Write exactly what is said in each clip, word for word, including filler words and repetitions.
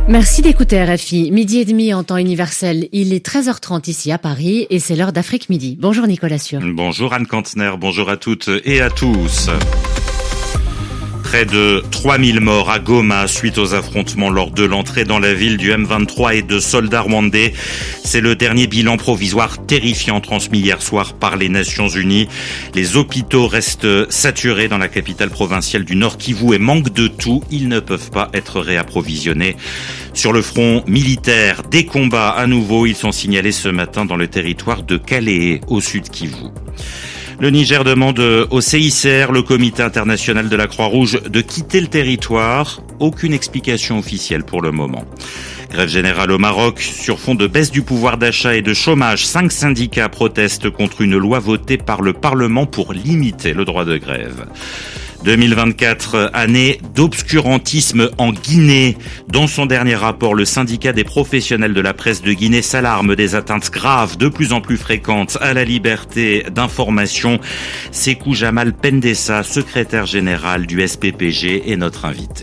Merci d'écouter R F I. Midi et demi en temps universel. Il est treize heures trente ici à Paris et c'est l'heure d'Afrique Midi. Bonjour Nicolas Sûr. Bonjour Anne Kantner, bonjour à toutes et à tous. Près de trois mille morts à Goma suite aux affrontements lors de l'entrée dans la ville du M vingt-trois et de soldats rwandais. C'est le dernier bilan provisoire terrifiant transmis hier soir par les Nations Unies. Les hôpitaux restent saturés dans la capitale provinciale du Nord Kivu et manquent de tout. Ils ne peuvent pas être réapprovisionnés. Sur le front militaire, des combats à nouveau. Ils sont signalés ce matin dans le territoire de Kalehe, au sud Kivu. Le Niger demande au C I C R, le Comité international de la Croix-Rouge, de quitter le territoire. Aucune explication officielle pour le moment. Grève générale au Maroc sur fond de baisse du pouvoir d'achat et de chômage. Cinq syndicats protestent contre une loi votée par le Parlement pour limiter le droit de grève. deux mille vingt-quatre, année d'obscurantisme en Guinée. Dans son dernier rapport, le syndicat des professionnels de la presse de Guinée s'alarme des atteintes graves de plus en plus fréquentes à la liberté d'information. Sékou Jamal Pendessa, secrétaire général du S P P G, est notre invité.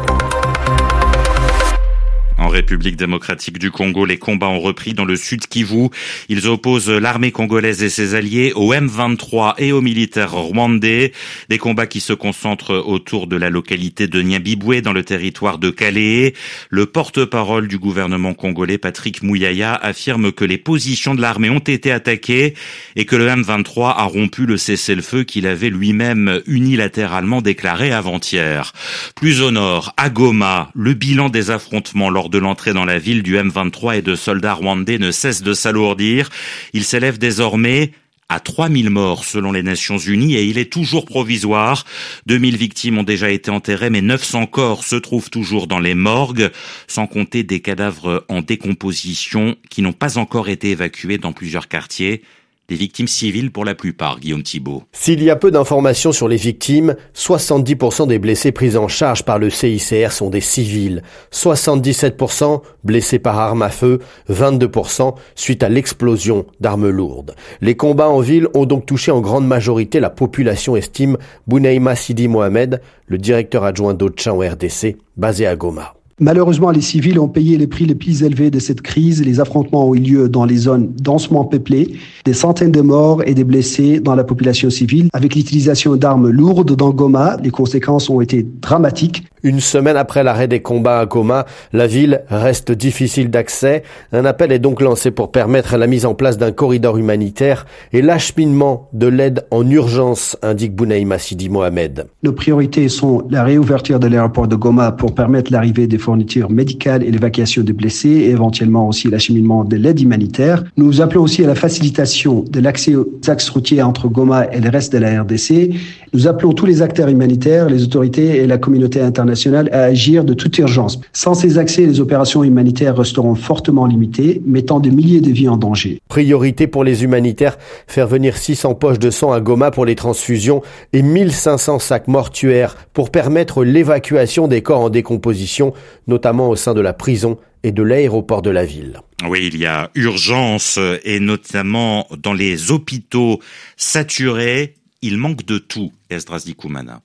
En République démocratique du Congo, les combats ont repris dans le sud Kivu. Ils opposent l'armée congolaise et ses alliés au M vingt-trois et aux militaires rwandais. Des combats qui se concentrent autour de la localité de Nyabibwe dans le territoire de Kalehe. Le porte-parole du gouvernement congolais, Patrick Muyaya, affirme que les positions de l'armée ont été attaquées et que le M vingt-trois a rompu le cessez-le-feu qu'il avait lui-même unilatéralement déclaré avant-hier. Plus au nord, à Goma, le bilan des affrontements lors de l'entrée dans la ville du M vingt-trois et de soldats rwandais ne cesse de s'alourdir. Il s'élève désormais à trois mille morts selon les Nations Unies et il est toujours provisoire. deux mille victimes ont déjà été enterrées mais neuf cents corps se trouvent toujours dans les morgues, sans compter des cadavres en décomposition qui n'ont pas encore été évacués dans plusieurs quartiers. Des victimes civiles pour la plupart, Guillaume Thibault. S'il y a peu d'informations sur les victimes, soixante-dix pour cent des blessés pris en charge par le C I C R sont des civils. soixante-dix-sept pour cent blessés par arme à feu, vingt-deux pour cent suite à l'explosion d'armes lourdes. Les combats en ville ont donc touché en grande majorité la population, estime Bounaïma Sidi Mohamed, le directeur adjoint d'Ocha en R D C, basé à Goma. Malheureusement, les civils ont payé les prix les plus élevés de cette crise. Les affrontements ont eu lieu dans les zones densément peuplées. Des centaines de morts et des blessés dans la population civile. Avec l'utilisation d'armes lourdes dans Goma, les conséquences ont été dramatiques. Une semaine après l'arrêt des combats à Goma, la ville reste difficile d'accès. Un appel est donc lancé pour permettre la mise en place d'un corridor humanitaire et l'acheminement de l'aide en urgence, indique Bounaïma Sidi Mohamed. Nos priorités sont la réouverture de l'aéroport de Goma pour permettre l'arrivée des fournitures médicales et l'évacuation des blessés et éventuellement aussi l'acheminement de l'aide humanitaire. Nous appelons aussi à la facilitation de l'accès aux axes routiers entre Goma et le reste de la R D C. Nous appelons tous les acteurs humanitaires, les autorités et la communauté internationale à agir de toute urgence. Sans ces accès, les opérations humanitaires resteront fortement limitées, mettant des milliers de vies en danger. Priorité pour les humanitaires, faire venir six cents poches de sang à Goma pour les transfusions et mille cinq cents sacs mortuaires pour permettre l'évacuation des corps en décomposition, notamment au sein de la prison et de l'aéroport de la ville. Oui, il y a urgence et notamment dans les hôpitaux saturés, il manque de tout, Esdras Dikoumana.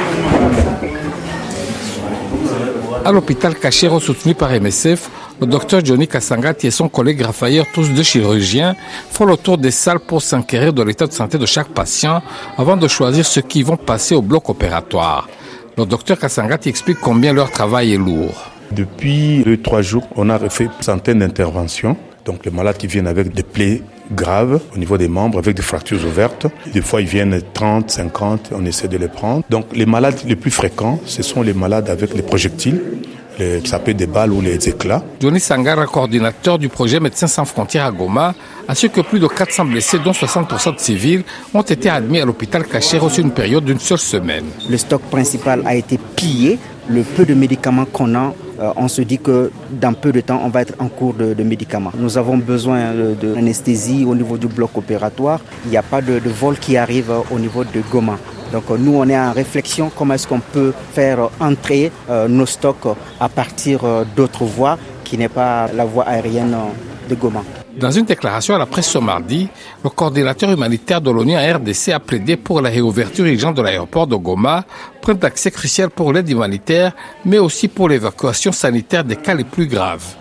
À l'hôpital Kachero soutenu par M S F, le docteur Johnny Kasangati et son collègue Raphaël, tous deux chirurgiens, font le tour des salles pour s'enquérir de l'état de santé de chaque patient avant de choisir ceux qui vont passer au bloc opératoire. Le docteur Kasangati explique combien leur travail est lourd. Depuis deux, trois jours, on a fait une centaine d'interventions. Donc les malades qui viennent avec des plaies graves au niveau des membres, avec des fractures ouvertes. Des fois, ils viennent trente, cinquante, on essaie de les prendre. Donc les malades les plus fréquents, ce sont les malades avec les projectiles, les, ça peut être des balles ou les éclats. Johnny Sangara, coordinateur du projet Médecins sans frontières à Goma, assure que plus de quatre cents blessés, dont soixante pour cent de civils, ont été admis à l'hôpital Kachero sur une période d'une seule semaine. Le stock principal a été pillé. Le peu de médicaments qu'on a, euh, on se dit que dans peu de temps, on va être en cours de, de médicaments. Nous avons besoin d'anesthésie au niveau du bloc opératoire. Il n'y a pas de, de vol qui arrive au niveau de Goma. Donc nous, on est en réflexion comment est-ce qu'on peut faire entrer euh, nos stocks à partir euh, d'autres voies qui n'est pas la voie aérienne de Goma. Dans une déclaration à la presse ce mardi, le coordinateur humanitaire de l'ONU en R D C a plaidé pour la réouverture urgente de l'aéroport de Goma, point d'accès crucial pour l'aide humanitaire, mais aussi pour l'évacuation sanitaire des cas les plus graves.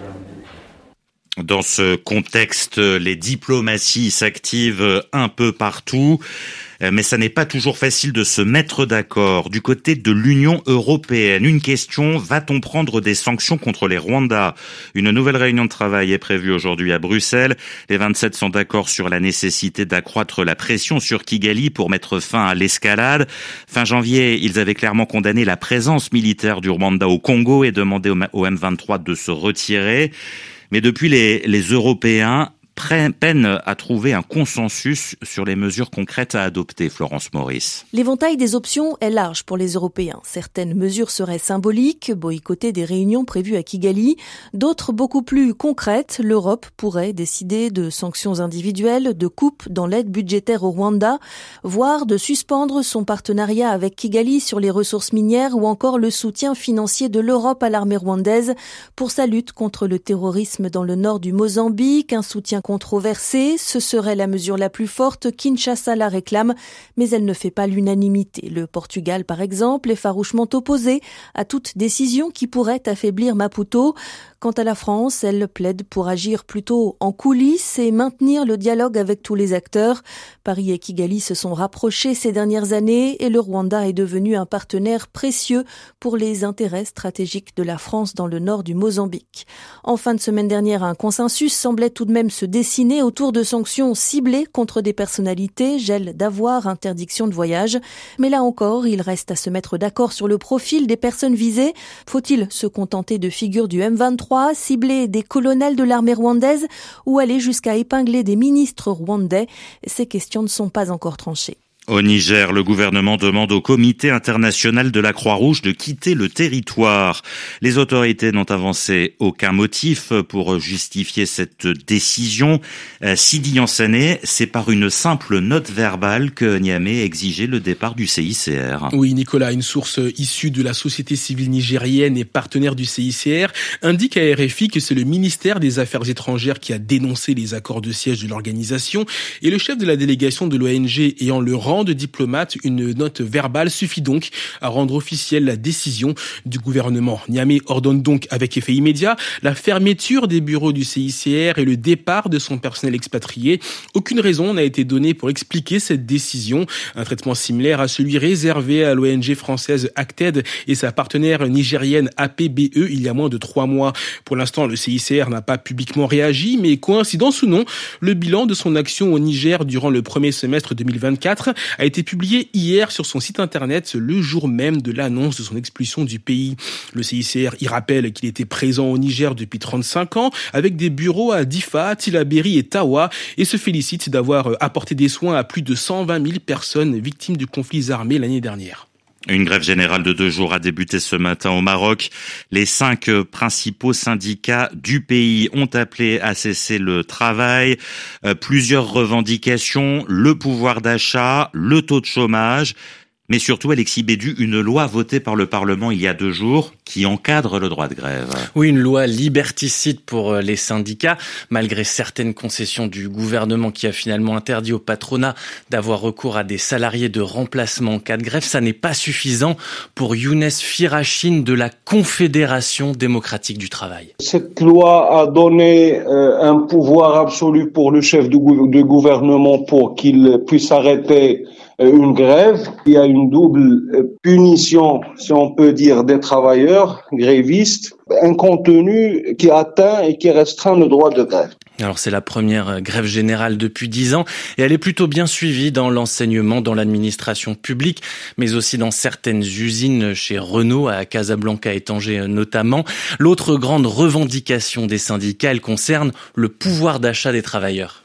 Dans ce contexte, les diplomaties s'activent un peu partout, mais ça n'est pas toujours facile de se mettre d'accord. Du côté de l'Union européenne, une question, va-t-on prendre des sanctions contre les Rwandais ? Une nouvelle réunion de travail est prévue aujourd'hui à Bruxelles. Les vingt-sept sont d'accord sur la nécessité d'accroître la pression sur Kigali pour mettre fin à l'escalade. Fin janvier, ils avaient clairement condamné la présence militaire du Rwanda au Congo et demandé au M vingt-trois de se retirer. Mais depuis, les, les Européens peinent à trouver un consensus sur les mesures concrètes à adopter, Florence Maurice. L'éventail des options est large pour les Européens. Certaines mesures seraient symboliques, boycotter des réunions prévues à Kigali. D'autres beaucoup plus concrètes. L'Europe pourrait décider de sanctions individuelles, de coupes dans l'aide budgétaire au Rwanda, voire de suspendre son partenariat avec Kigali sur les ressources minières ou encore le soutien financier de l'Europe à l'armée rwandaise pour sa lutte contre le terrorisme dans le nord du Mozambique, un soutien controversée, ce serait la mesure la plus forte. Kinshasa la réclame, mais elle ne fait pas l'unanimité. Le Portugal, par exemple, est farouchement opposé à toute décision qui pourrait affaiblir Maputo. Quant à la France, elle plaide pour agir plutôt en coulisses et maintenir le dialogue avec tous les acteurs. Paris et Kigali se sont rapprochés ces dernières années et le Rwanda est devenu un partenaire précieux pour les intérêts stratégiques de la France dans le nord du Mozambique. En fin de semaine dernière, un consensus semblait tout de même se dessiner autour de sanctions ciblées contre des personnalités, gel d'avoirs, interdiction de voyage. Mais là encore, il reste à se mettre d'accord sur le profil des personnes visées. Faut-il se contenter de figures du M vingt-trois, cibler des colonels de l'armée rwandaise ou aller jusqu'à épingler des ministres rwandais? Ces questions ne sont pas encore tranchées. Au Niger, le gouvernement demande au Comité international de la Croix-Rouge de quitter le territoire. Les autorités n'ont avancé aucun motif pour justifier cette décision. Sidi Yansané, c'est par une simple note verbale que Niamey exigeait le départ du C I C R. Oui, Nicolas, une source issue de la société civile nigérienne et partenaire du C I C R indique à R F I que c'est le ministère des Affaires étrangères qui a dénoncé les accords de siège de l'organisation et le chef de la délégation de l'O N G ayant le rang de diplomate, une note verbale suffit donc à rendre officielle la décision du gouvernement. Niamey ordonne donc avec effet immédiat la fermeture des bureaux du C I C R et le départ de son personnel expatrié. Aucune raison n'a été donnée pour expliquer cette décision. Un traitement similaire à celui réservé à l'O N G française Acted et sa partenaire nigérienne A P B E il y a moins de trois mois. Pour l'instant, le C I C R n'a pas publiquement réagi, mais coïncidence ou non, le bilan de son action au Niger durant le premier semestre deux mille vingt-quatre a été publié hier sur son site internet le jour même de l'annonce de son expulsion du pays. Le C I C R y rappelle qu'il était présent au Niger depuis trente-cinq ans avec des bureaux à Difa, Tillabéri et Tawa et se félicite d'avoir apporté des soins à plus de cent vingt mille personnes victimes de conflits armés l'année dernière. Une grève générale de deux jours a débuté ce matin au Maroc. Les cinq principaux syndicats du pays ont appelé à cesser le travail. Euh, plusieurs revendications, le pouvoir d'achat, le taux de chômage, mais surtout, Alexis Bédu, une loi votée par le Parlement il y a deux jours qui encadre le droit de grève. Oui, une loi liberticide pour les syndicats, malgré certaines concessions du gouvernement qui a finalement interdit au patronat d'avoir recours à des salariés de remplacement en cas de grève. Ça n'est pas suffisant pour Younes Firachine de la Confédération démocratique du travail. Cette loi a donné euh, un pouvoir absolu pour le chef du, gou- du gouvernement pour qu'il puisse arrêter une grève. Il y a une double punition, si on peut dire, des travailleurs grévistes, un contenu qui atteint et qui restreint le droit de grève. Alors c'est la première grève générale depuis dix ans et elle est plutôt bien suivie dans l'enseignement, dans l'administration publique, mais aussi dans certaines usines chez Renault, à Casablanca et Tanger notamment. L'autre grande revendication des syndicats, elle concerne le pouvoir d'achat des travailleurs.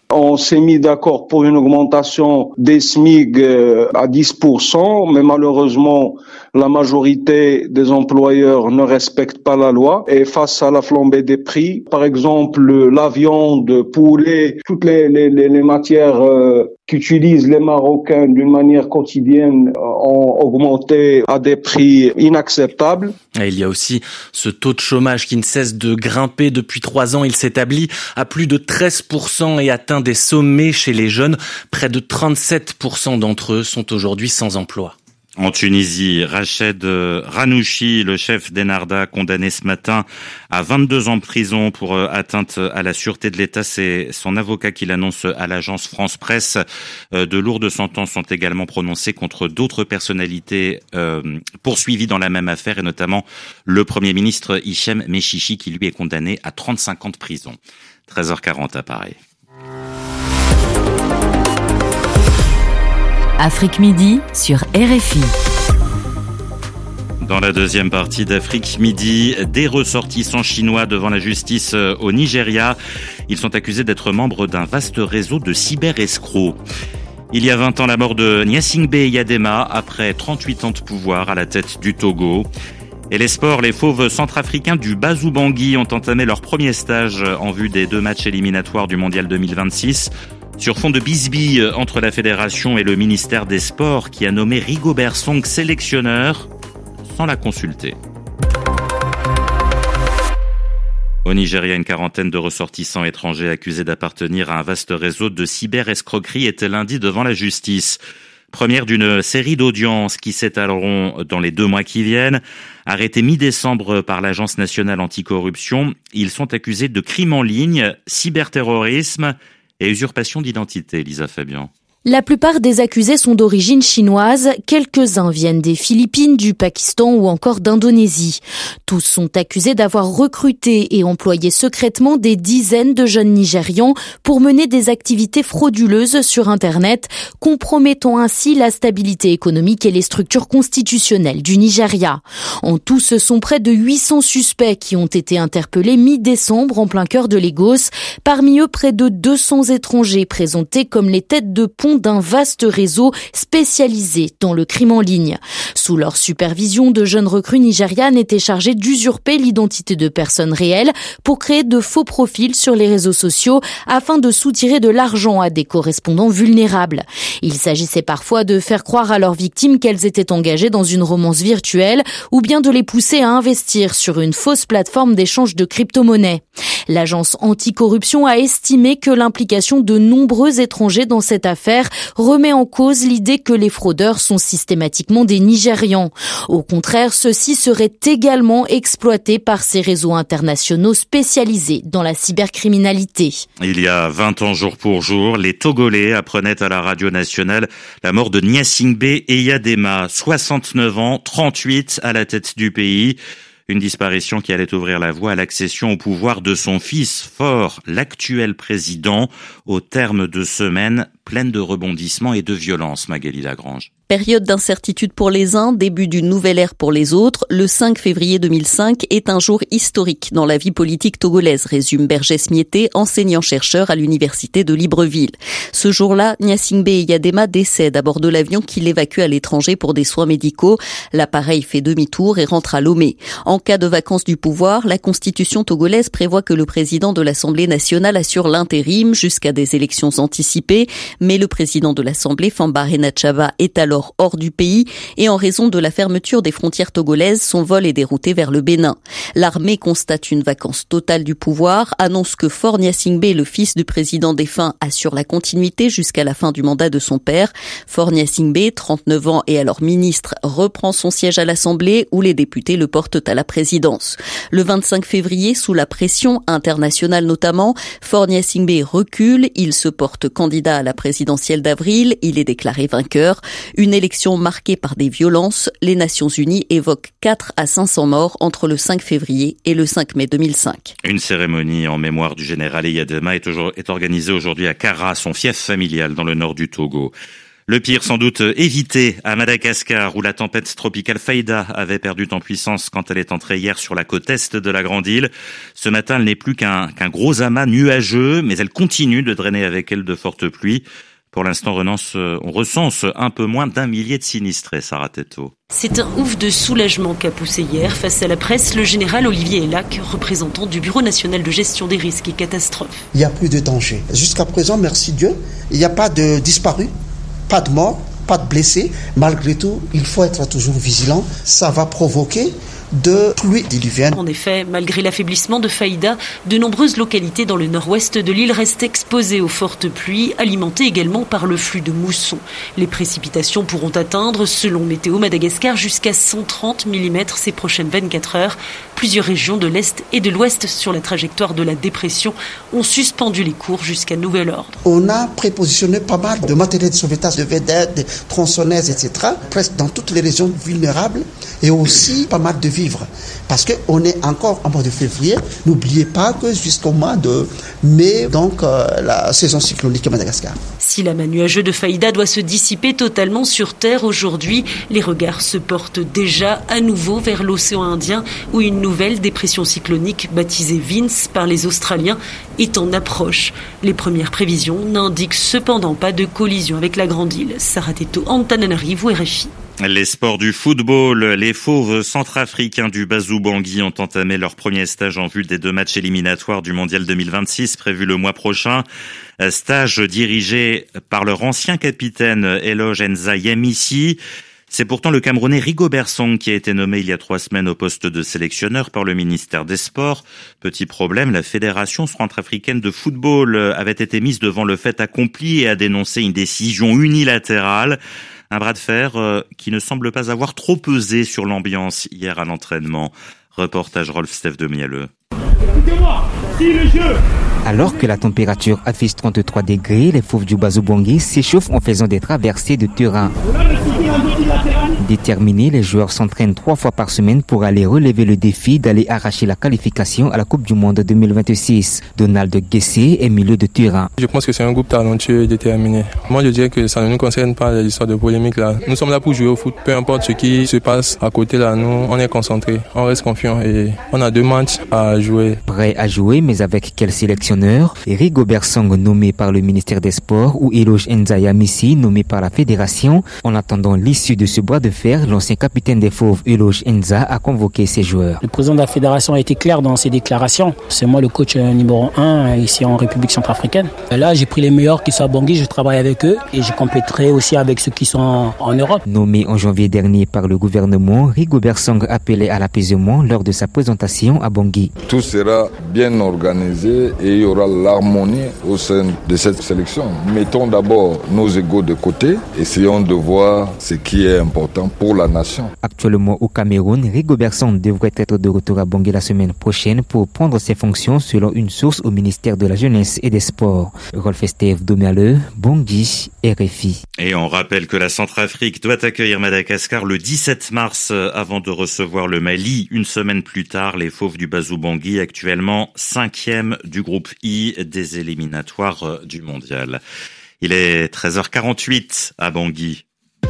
On s'est mis d'accord pour une augmentation des SMIC à dix pour cent, mais malheureusement, la majorité des employeurs ne respectent pas la loi. Et face à la flambée des prix, par exemple, la viande, poulet, toutes les, les, les matières euh, qu'utilisent les Marocains d'une manière quotidienne ont augmenté à des prix inacceptables. Et il y a aussi ce taux de chômage qui ne cesse de grimper depuis trois ans. Il s'établit à plus de treize pour cent et atteint des sommets chez les jeunes. Près de trente-sept pour cent d'entre eux sont aujourd'hui sans emploi. En Tunisie, Rached Ranouchi, le chef d'Ennahda, condamné ce matin à vingt-deux ans de prison pour atteinte à la sûreté de l'État. C'est son avocat qui l'annonce à l'agence France Presse. De lourdes sentences sont également prononcées contre d'autres personnalités euh, poursuivies dans la même affaire, et notamment le Premier ministre Hichem Mechichi, qui lui est condamné à trente-cinq ans de prison. treize heures quarante à Paris. Afrique Midi sur R F I. Dans la deuxième partie d'Afrique Midi, des ressortissants chinois devant la justice au Nigeria. Ils sont accusés d'être membres d'un vaste réseau de cyber-escrocs. Il y a vingt ans, la mort de Gnassingbé Eyadema, après trente-huit ans de pouvoir à la tête du Togo. Et les sports, les fauves centrafricains du Bazou Bangui ont entamé leur premier stage en vue des deux matchs éliminatoires du Mondial deux mille vingt-six. Sur fond de bisbille entre la fédération et le ministère des Sports, qui a nommé Rigobert Song sélectionneur sans la consulter. Au Nigeria, une quarantaine de ressortissants étrangers accusés d'appartenir à un vaste réseau de cyber-escroquerie étaient lundi devant la justice. Première d'une série d'audiences qui s'étaleront dans les deux mois qui viennent. Arrêtés mi-décembre par l'Agence nationale anticorruption, ils sont accusés de crimes en ligne, cyberterrorisme et usurpation d'identité, Lisa Fabian. La plupart des accusés sont d'origine chinoise, quelques-uns viennent des Philippines, du Pakistan ou encore d'Indonésie. Tous sont accusés d'avoir recruté et employé secrètement des dizaines de jeunes Nigérians pour mener des activités frauduleuses sur Internet, compromettant ainsi la stabilité économique et les structures constitutionnelles du Nigeria. En tout, ce sont près de huit cents suspects qui ont été interpellés mi-décembre en plein cœur de Lagos. Parmi eux, près de deux cents étrangers présentés comme les têtes de pont d'un vaste réseau spécialisé dans le crime en ligne. Sous leur supervision, de jeunes recrues nigérianes étaient chargés d'usurper l'identité de personnes réelles pour créer de faux profils sur les réseaux sociaux afin de soutirer de l'argent à des correspondants vulnérables. Il s'agissait parfois de faire croire à leurs victimes qu'elles étaient engagées dans une romance virtuelle ou bien de les pousser à investir sur une fausse plateforme d'échange de crypto-monnaies. L'agence anticorruption a estimé que l'implication de nombreux étrangers dans cette affaire remet en cause l'idée que les fraudeurs sont systématiquement des Nigérians. Au contraire, ceux-ci seraient également exploités par ces réseaux internationaux spécialisés dans la cybercriminalité. Il y a vingt ans jour pour jour, les Togolais apprenaient à la radio nationale la mort de Gnassingbé Eyadema, soixante-neuf ans, trente-huit à la tête du pays. Une disparition qui allait ouvrir la voie à l'accession au pouvoir de son fils fort, l'actuel président, au terme de semaines pleines de rebondissements et de violence, Magali Lagrange. Période d'incertitude pour les uns, début d'une nouvelle ère pour les autres. Le cinq février deux mille cinq est un jour historique dans la vie politique togolaise, résume Bergès Miété, enseignant-chercheur à l'université de Libreville. Ce jour-là, Gnassingbé Eyadema décède à bord de l'avion qui l'évacue à l'étranger pour des soins médicaux. L'appareil fait demi-tour et rentre à Lomé. En cas de vacance du pouvoir, la constitution togolaise prévoit que le président de l'Assemblée nationale assure l'intérim jusqu'à des élections anticipées. Mais le président de l'Assemblée, Fambarena Tchava, est alors hors du pays et en raison de la fermeture des frontières togolaises, son vol est dérouté vers le Bénin. L'armée constate une vacance totale du pouvoir, annonce que Faure Gnassingbé, le fils du président défunt, assure la continuité jusqu'à la fin du mandat de son père. Faure Gnassingbé, trente-neuf ans et alors ministre, reprend son siège à l'Assemblée où les députés le portent à la présidence. Le vingt-cinq février, sous la pression internationale notamment, Faure Gnassingbé recule, il se porte candidat à la présidentielle d'avril, il est déclaré vainqueur. Une élection marquée par des violences, les Nations Unies évoquent quatre à cinq cents morts entre le cinq février et le cinq mai deux mille cinq. Une cérémonie en mémoire du général Eyadema est, est organisée aujourd'hui à Kara, son fief familial dans le nord du Togo. Le pire sans doute évité à Madagascar où la tempête tropicale Faïda avait perdu en puissance quand elle est entrée hier sur la côte est de la grande île. Ce matin, elle n'est plus qu'un, qu'un gros amas nuageux, mais elle continue de drainer avec elle de fortes pluies. Pour l'instant, renonce, on recense un peu moins d'un millier de sinistrés, Sarah Teto. C'est un ouf de soulagement qu'a poussé hier face à la presse le général Olivier Elac, représentant du Bureau national de gestion des risques et catastrophes. Il n'y a plus de danger. Jusqu'à présent, merci Dieu, il n'y a pas de disparus, pas de morts, pas de blessés. Malgré tout, il faut être toujours vigilant. Ça va provoquer de pluies diluviennes. En effet, malgré l'affaiblissement de Faïda, de nombreuses localités dans le nord-ouest de l'île restent exposées aux fortes pluies, alimentées également par le flux de mousson. Les précipitations pourront atteindre, selon Météo Madagascar, jusqu'à cent trente millimètres ces prochaines vingt-quatre heures. Plusieurs régions de l'Est et de l'Ouest sur la trajectoire de la dépression ont suspendu les cours jusqu'à nouvel ordre. On a prépositionné pas mal de matériel de sauvetage, de vedettes, de tronçonneuses, et cetera, presque dans toutes les régions vulnérables, et aussi pas mal de vivres. Parce qu'on est encore en mois de février. N'oubliez pas que jusqu'au mois de mai, donc euh, la saison cyclonique à Madagascar. Si l'amas nuageux de Faïda doit se dissiper totalement sur Terre aujourd'hui, les regards se portent déjà à nouveau vers l'océan Indien où une nouvelle dépression cyclonique baptisée Vince par les Australiens est en approche. Les premières prévisions n'indiquent cependant pas de collision avec la grande île. Sarah Teto, Antananarivo, R F I. Les sports du football, les fauves centrafricains du Basou Bangui ont entamé leur premier stage en vue des deux matchs éliminatoires du mondial deux mille vingt-six prévu le mois prochain. Stage dirigé par leur ancien capitaine Eloge Enza Yamissi. C'est pourtant le Camerounais Rigobert Song qui a été nommé il y a trois semaines au poste de sélectionneur par le ministère des Sports. Petit problème, la Fédération centrafricaine de football avait été mise devant le fait accompli et a dénoncé une décision unilatérale. Un bras de fer euh, qui ne semble pas avoir trop pesé sur l'ambiance hier à l'entraînement. Reportage Rolf Steph de Mielleux. Écoutez-moi, si le jeu... Alors que la température affiche trente-trois degrés, les fauves du Basou Bangui s'échauffent en faisant des traversées de terrain. Déterminés, les joueurs s'entraînent trois fois par semaine pour aller relever le défi d'aller arracher la qualification à la Coupe du Monde deux mille vingt-six. Donald Guessé est milieu de terrain. Je pense que c'est un groupe talentueux et déterminé. Moi, je dirais que ça ne nous concerne pas l'histoire de polémique là. Nous sommes là pour jouer au foot. Peu importe ce qui se passe à côté là, nous, on est concentrés, on reste confiants et on a deux matchs à jouer. Prêt à jouer, mais avec quelle sélection? Rigobert Song nommé par le ministère des Sports ou Eloge Enza Yamissi nommé par la fédération. En attendant l'issue de ce bras de fer, l'ancien capitaine des Fauves Eloge Enza a convoqué ses joueurs. Le président de la fédération a été clair dans ses déclarations. C'est moi le coach numéro un ici en République centrafricaine. Là, j'ai pris les meilleurs qui sont à Bangui, je travaille avec eux et je compléterai aussi avec ceux qui sont en Europe. Nommé en janvier dernier par le gouvernement, Rigobert Song appelait à l'apaisement lors de sa présentation à Bangui. Tout sera bien organisé et il y aura l'harmonie au sein de cette sélection. Mettons d'abord nos égos de côté, essayons de voir ce qui est important pour la nation. Actuellement au Cameroun, Rigobert Song devrait être de retour à Bangui la semaine prochaine pour prendre ses fonctions selon une source au ministère de la Jeunesse et des Sports. Rolf Steve Domialeux, Bangui, R F I. Et on rappelle que la Centrafrique doit accueillir Madagascar le dix-sept mars avant de recevoir le Mali une semaine plus tard. Les Fauves du Basou Bangui, actuellement cinquième du groupe I des éliminatoires du mondial. Il est treize heures quarante-huit à Bangui.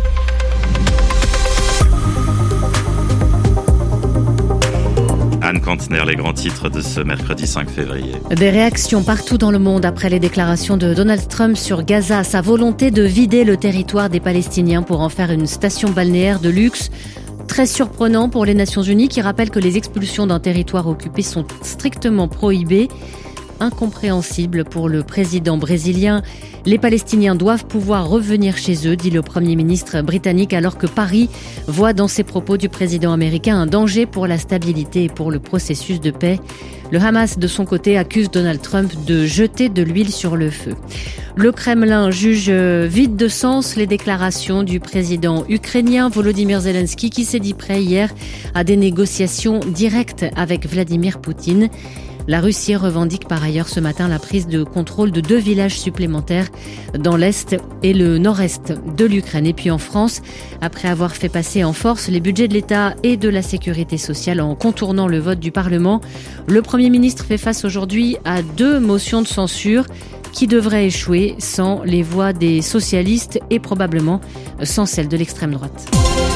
Anne Kantner, les grands titres de ce mercredi cinq février. Des réactions partout dans le monde après les déclarations de Donald Trump sur Gaza, sa volonté de vider le territoire des Palestiniens pour en faire une station balnéaire de luxe. Très surprenant pour les Nations Unies qui rappellent que les expulsions d'un territoire occupé sont strictement prohibées. Incompréhensible pour le président brésilien. Les Palestiniens doivent pouvoir revenir chez eux, dit le Premier ministre britannique, alors que Paris voit dans ses propos du président américain un danger pour la stabilité et pour le processus de paix. Le Hamas, de son côté, accuse Donald Trump de jeter de l'huile sur le feu. Le Kremlin juge vide de sens les déclarations du président ukrainien Volodymyr Zelensky qui s'est dit prêt hier à des négociations directes avec Vladimir Poutine. La Russie revendique par ailleurs ce matin la prise de contrôle de deux villages supplémentaires dans l'Est et le Nord-Est de l'Ukraine. Et puis en France, après avoir fait passer en force les budgets de l'État et de la sécurité sociale en contournant le vote du Parlement, le Premier ministre fait face aujourd'hui à deux motions de censure qui devrait échouer sans les voix des socialistes et probablement sans celle de l'extrême droite.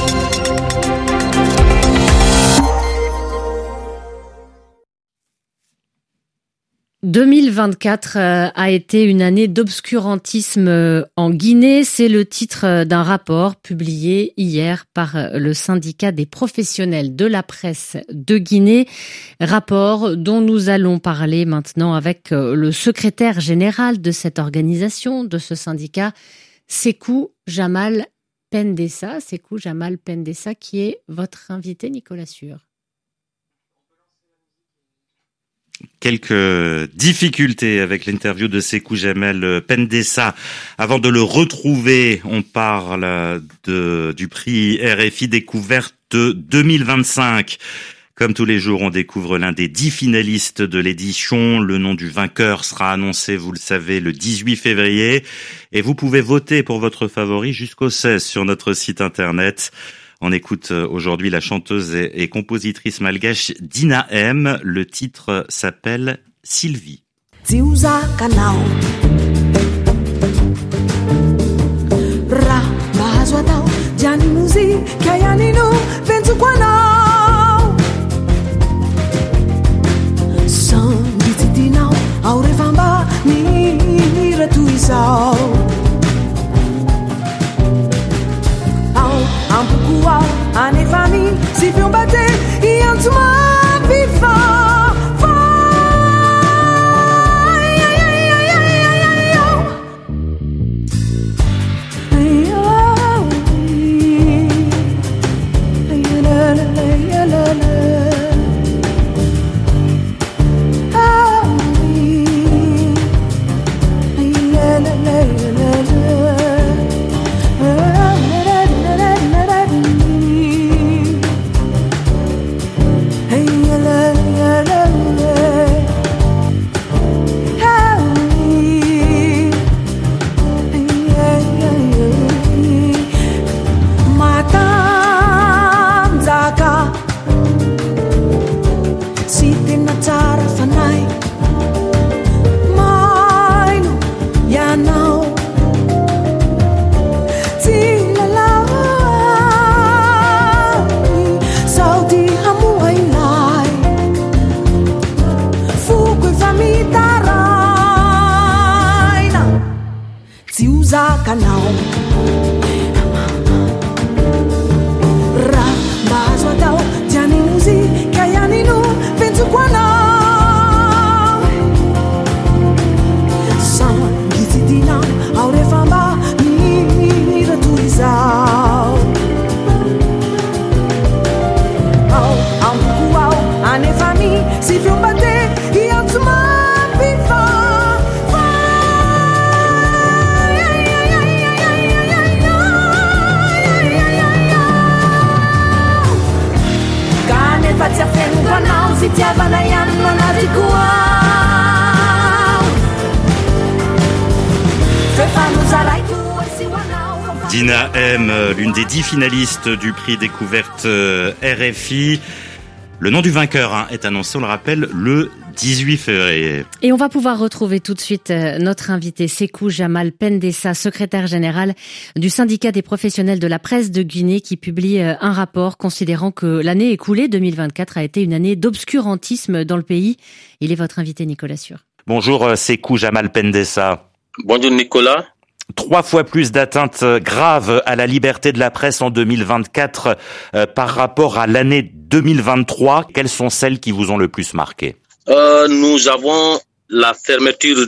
deux mille vingt-quatre a été une année d'obscurantisme en Guinée. C'est le titre d'un rapport publié hier par le syndicat des professionnels de la presse de Guinée. Rapport dont nous allons parler maintenant avec le secrétaire général de cette organisation, de ce syndicat, Sékou Jamal Pendessa. Sékou Jamal Pendessa qui est votre invité, Nicolas Sûr. Quelques difficultés avec l'interview de Sékou Jamal Pendessa. Avant de le retrouver, on parle de, du prix R F I Découverte deux mille vingt-cinq. Comme tous les jours, on découvre l'un des dix finalistes de l'édition. Le nom du vainqueur sera annoncé, vous le savez, le dix-huit février. Et vous pouvez voter pour votre favori jusqu'au seize sur notre site internet. On écoute aujourd'hui la chanteuse et compositrice malgache Dina M. Le titre s'appelle Sylvie. Ane famille, si fion bate, yon tuma viva. Dina M, l'une des dix finalistes du prix Découverte R F I. Le nom du vainqueur hein, est annoncé, on le rappelle, le dix-huit février. Et on va pouvoir retrouver tout de suite notre invité Sékou Jamal Pendessa, secrétaire général du syndicat des professionnels de la presse de Guinée, qui publie un rapport considérant que l'année écoulée deux mille vingt-quatre a été une année d'obscurantisme dans le pays. Il est votre invité, Nicolas Sûr. Bonjour Sékou Jamal Pendessa. Bonjour Nicolas. Trois fois plus d'atteintes graves à la liberté de la presse en deux mille vingt-quatre euh, par rapport à l'année deux mille vingt-trois. Quelles sont celles qui vous ont le plus marqué ? euh, Nous avons la fermeture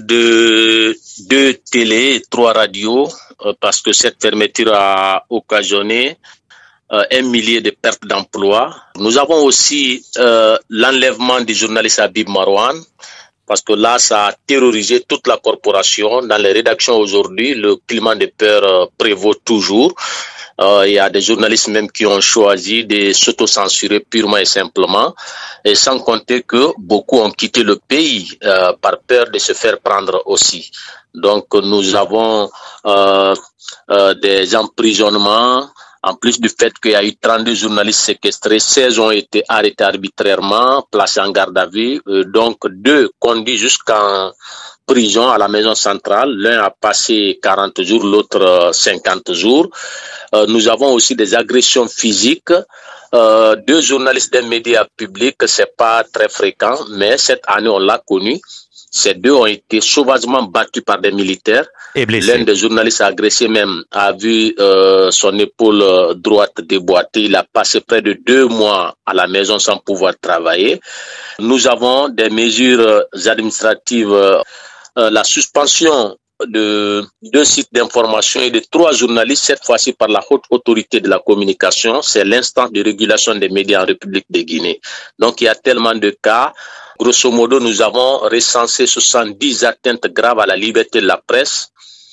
de deux télés et trois radios euh, parce que cette fermeture a occasionné euh, un millier de pertes d'emplois. Nous avons aussi euh, l'enlèvement du journaliste Habib Marouane. Parce que là, ça a terrorisé toute la corporation. Dans les rédactions aujourd'hui, le climat de peur euh, prévaut toujours. Euh, il y a des journalistes même qui ont choisi de s'autocensurer purement et simplement. Et sans compter que beaucoup ont quitté le pays euh, par peur de se faire prendre aussi. Donc, nous avons euh, euh, des emprisonnements. En plus du fait qu'il y a eu trente-deux journalistes séquestrés, seize ont été arrêtés arbitrairement, placés en garde à vue, euh, donc deux conduits jusqu'en prison à la maison centrale. L'un a passé quarante jours, l'autre cinquante jours. Euh, nous avons aussi des agressions physiques. Euh, deux journalistes d'un média public, c'est pas très fréquent, mais cette année on l'a connu. Ces deux ont été sauvagement battus par des militaires. Et blessés. L'un des journalistes agressés même a vu euh, son épaule droite déboîtée. Il a passé près de deux mois à la maison sans pouvoir travailler. Nous avons des mesures administratives, euh, la suspension de deux sites d'information et de trois journalistes, cette fois-ci par la haute autorité de la communication. C'est l'instance de régulation des médias en République de Guinée. Donc il y a tellement de cas. Grosso modo, nous avons recensé soixante-dix atteintes graves à la liberté de la presse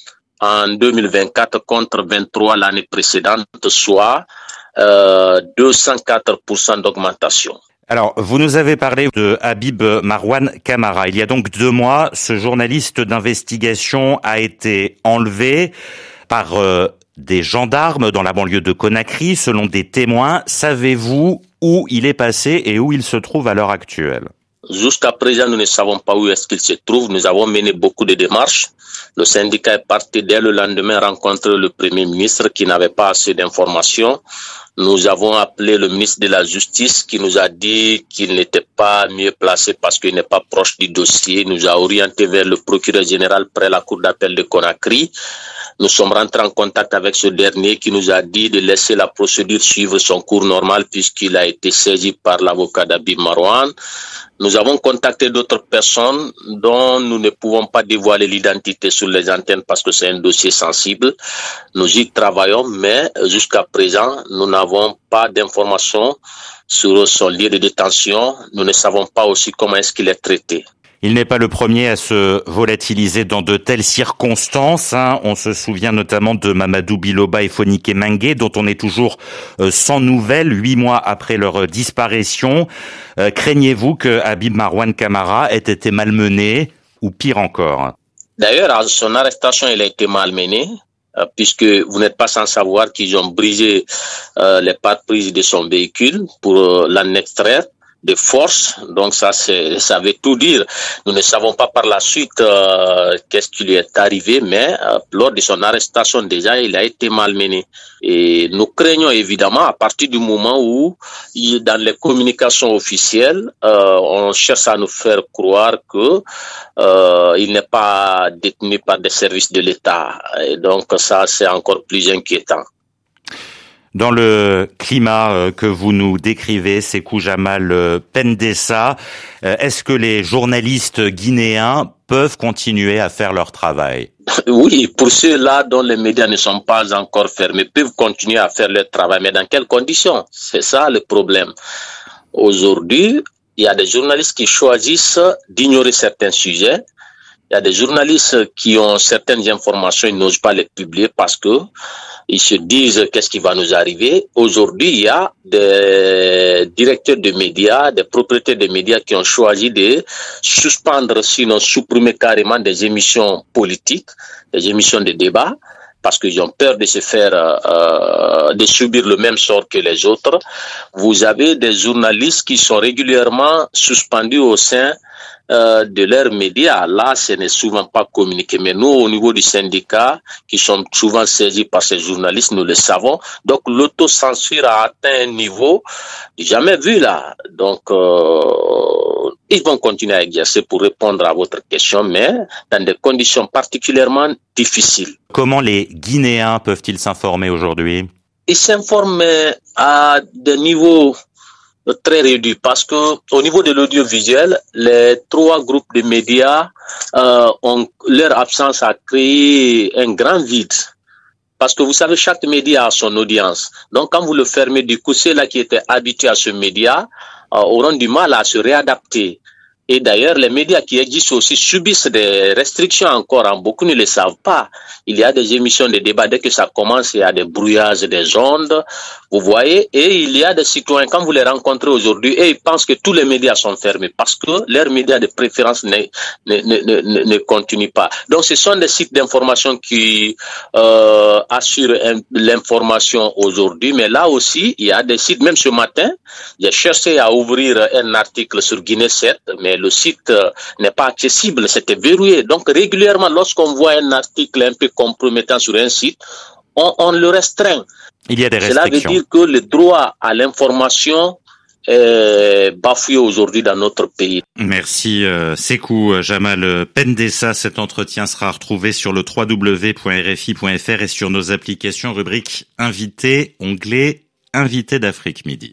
en deux mille vingt-quatre contre vingt-trois l'année précédente, soit euh, deux cent quatre pour cent d'augmentation. Alors, vous nous avez parlé de Habib Marwan Camara. Il y a donc deux mois, ce journaliste d'investigation a été enlevé par euh, des gendarmes dans la banlieue de Conakry, selon des témoins. Savez-vous où il est passé et où il se trouve à l'heure actuelle ? Jusqu'à présent, nous ne savons pas où est-ce qu'il se trouve. Nous avons mené beaucoup de démarches. Le syndicat est parti dès le lendemain rencontrer le Premier ministre qui n'avait pas assez d'informations. Nous avons appelé le ministre de la Justice qui nous a dit qu'il n'était pas mieux placé parce qu'il n'est pas proche du dossier. Il nous a orienté vers le procureur général près la cour d'appel de Conakry. Nous sommes rentrés en contact avec ce dernier qui nous a dit de laisser la procédure suivre son cours normal puisqu'il a été saisi par l'avocat d'Habib Marwan. Nous avons contacté d'autres personnes dont nous ne pouvons pas dévoiler l'identité sur les antennes parce que c'est un dossier sensible. Nous y travaillons, mais jusqu'à présent, nous n'avons pas d'informations sur son lieu de détention. Nous ne savons pas aussi comment est-ce qu'il est traité. Il n'est pas le premier à se volatiliser dans de telles circonstances. Hein. On se souvient notamment de Mamadou Biloba et Fonike Mengue, dont on est toujours euh, sans nouvelles, huit mois après leur disparition. Euh, craignez-vous que Habib Marwan Camara ait été malmené, ou pire encore? D'ailleurs, à son arrestation, il a été malmené, euh, puisque vous n'êtes pas sans savoir qu'ils ont brisé euh, les pare-brises de son véhicule pour euh, l'en extraire de force. Donc ça, c'est, ça veut tout dire. Nous ne savons pas par la suite euh, qu'est-ce qui lui est arrivé, mais euh, lors de son arrestation déjà, il a été malmené. Et nous craignons évidemment à partir du moment où, il, dans les communications officielles, euh, on cherche à nous faire croire que euh, il n'est pas détenu par des services de l'État. Et donc ça, c'est encore plus inquiétant. Dans le climat que vous nous décrivez, Sékou Jamal Pendessa, est-ce que les journalistes guinéens peuvent continuer à faire leur travail? Oui, pour ceux-là dont les médias ne sont pas encore fermés, peuvent continuer à faire leur travail. Mais dans quelles conditions? C'est ça le problème. Aujourd'hui, il y a des journalistes qui choisissent d'ignorer certains sujets. Il y a des journalistes qui ont certaines informations, ils n'osent pas les publier parce que ils se disent qu'est-ce qui va nous arriver. Aujourd'hui, il y a des directeurs de médias, des propriétaires de médias qui ont choisi de suspendre, sinon supprimer carrément des émissions politiques, des émissions de débat, parce qu'ils ont peur de se faire, euh, de subir le même sort que les autres. Vous avez des journalistes qui sont régulièrement suspendus au sein Euh, de leurs médias. Là, ce n'est souvent pas communiqué. Mais nous, au niveau du syndicat, qui sommes souvent saisis par ces journalistes, nous le savons. Donc, l'autocensure a atteint un niveau jamais vu là. Donc, euh, ils vont continuer à exercer pour répondre à votre question, mais dans des conditions particulièrement difficiles. Comment les Guinéens peuvent-ils s'informer aujourd'hui? Ils s'informent à des niveaux très réduit parce que au niveau de l'audiovisuel, les trois groupes de médias euh, ont leur absence a créé un grand vide. Parce que vous savez, chaque média a son audience. Donc quand vous le fermez, du coup, ceux-là qui étaient habitués à ce média euh, auront du mal à se réadapter. Et d'ailleurs, les médias qui existent aussi subissent des restrictions encore. Hein. Beaucoup ne le savent pas. Il y a des émissions de débat. Dès que ça commence, il y a des brouillages des ondes. Vous voyez, et il y a des citoyens, quand vous les rencontrez aujourd'hui, et ils pensent que tous les médias sont fermés parce que leurs médias de préférence ne, ne, ne, ne, ne continuent pas. Donc, ce sont des sites d'information qui euh, assurent l'information aujourd'hui. Mais là aussi, il y a des sites, même ce matin, j'ai cherché à ouvrir un article sur Guinée sept, mais le site euh, n'est pas accessible, c'était verrouillé. Donc régulièrement, lorsqu'on voit un article un peu compromettant sur un site, on, on le restreint. Il y a des restrictions. Cela veut dire que le droit à l'information est bafoué aujourd'hui dans notre pays. Merci euh, Sékou Jamal Pendessa. Cet entretien sera retrouvé sur le w w w point r f i point f r et sur nos applications rubrique Invité, onglet Invité d'Afrique Midi.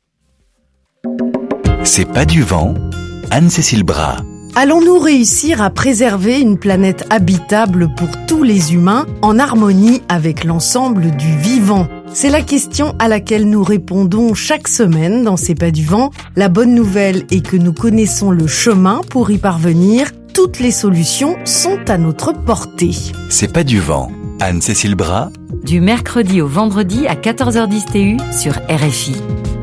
C'est pas du vent, Anne-Cécile Bras. Allons-nous réussir à préserver une planète habitable pour tous les humains en harmonie avec l'ensemble du vivant ? C'est la question à laquelle nous répondons chaque semaine dans C'est pas du vent. La bonne nouvelle est que nous connaissons le chemin pour y parvenir. Toutes les solutions sont à notre portée. C'est pas du vent, Anne-Cécile Bras. Du mercredi au vendredi à quatorze heures dix T U sur R F I.